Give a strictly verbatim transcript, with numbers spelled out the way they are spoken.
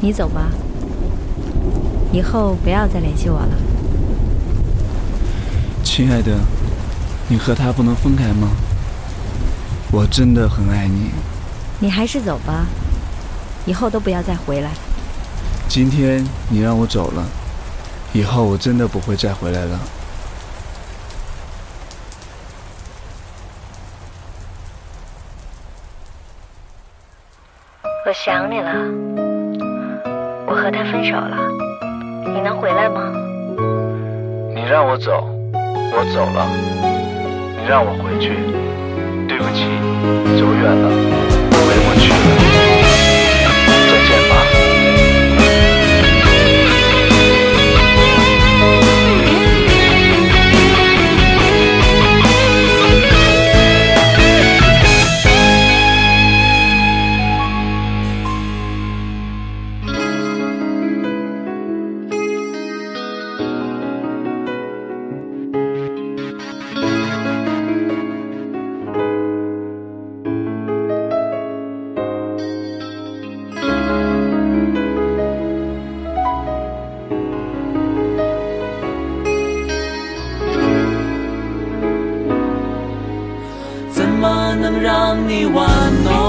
你走吧，以后不要再联系我了。 亲爱的，你和他不能分开吗？我真的很爱你。 你还是走吧，以后都不要再回来。 今天你让我走了，以后我真的不会再回来了。 我想你了，我和他分手了，你能回来吗？ 你让我走，我走了。你让我回去，对不起，走远了，回不去了。再见吧。 怎么能让你玩弄